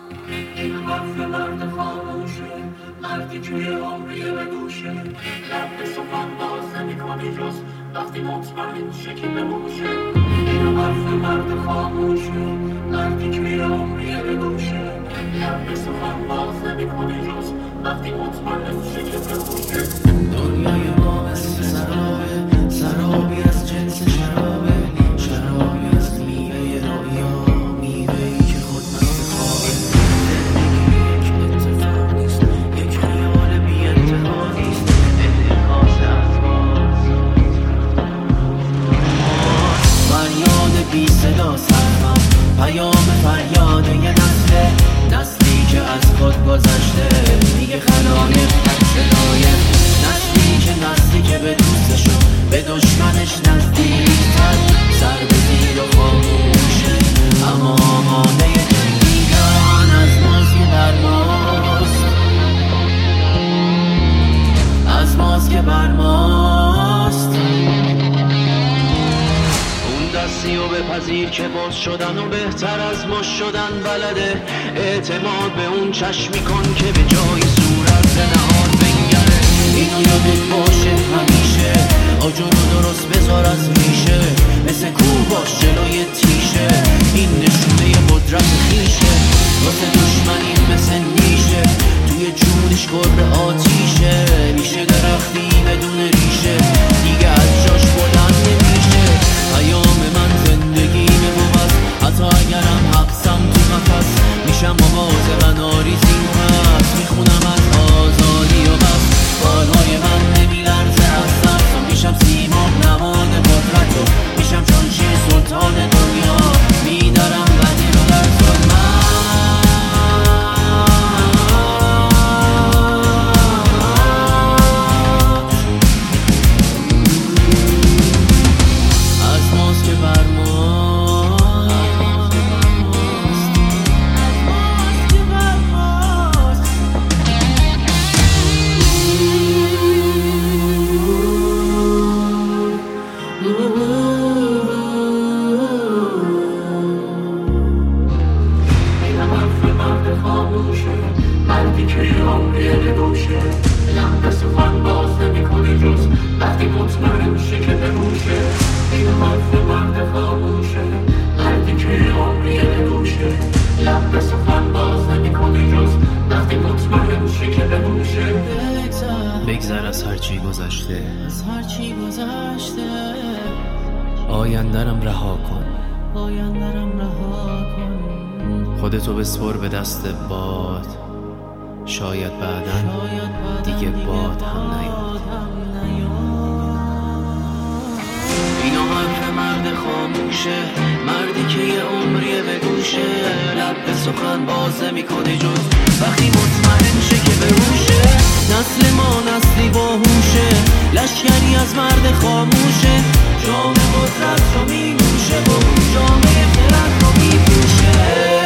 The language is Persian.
این حرف مرد خاموشه، مردی که عمریه به گوشه، لب به سخن باز نمی‌کنه جز وقتی مطمئن شه که بموشه. این حرف مرد خاموشه، مردی که عمریه به گوشه، لب به سخن باز نمی‌کنه جز وقتی مطمئن شه که بموشه. دنیای ما مثل سرابه، سرابی از جنس شرابه، شرابی از میوه رویا، میوه‌ای که خود مست خوابه. زندگی یک اتفاق نیست، یک خیال بی انتها نیست، انعکاس افکار. فریاد بی صدا سرمم، پیام فریاد یه نسلی که از خود گذشته، میگه خلایق صدایه، نسلی که به دوستشون به دشمنش نزدیکتر، سر به زیر و خاموشه اما آماده جنگیدن از ماست که بر ماست، از ماست که بر ماست. اون دستی و بپذیر که باز شدن و بهتر از ما شدن بلده، اعتماد به اون چشمی کن که به جای صورت نهاد بنگره. اینو یادت باشه همیشه، آجر رو درست بذار از ریشه، مثل کوه باش جلوی تیشه، این نشونه قدرت خیشه. واسه دشمنی مثل نیشه، توی جونش گرد آتیشه، میشه درختی بدون ریشه، دیگه از جاش بلند نمیشه. پیام من زندگی نموز، حتی اگرم حبسم تو قفس، میشم مواظب ناریزی و بس، میخونم از آزادی و بس. بالهای من نمیلرزه از ترس، میشم سیماب نواد قدرت، میشم چون شیر سلطان دنیا، میدارم بدی رو در ظلمت. از ماست که بر مردی که عمریه به گوشه، لب به سخن باز نمی‌کنه جز وقتی مطمئن شه که بموشه. این حرف مرد خاموشه، مردی که عمریه به گوشه، لب به سخن باز نمی‌کنه جز وقتی مطمئن شه که بموشه. بگذر از هرچی گذشته، آیندرم رها کن، خودتو بسپر به دست باد، شاید بعدن دیگه باد هم نیاد. اینا حرف مرد خاموشه، مردی که یه عمریه به گوشه، لب به سخن باز نمی‌کنه جز وقتی مطمئن شه که بروشه. نسل ما نسلی باهوشه، لشکری از مرد خاموشه، جام قدرت رو می نوشه و جامعه خرد رو می پوشه.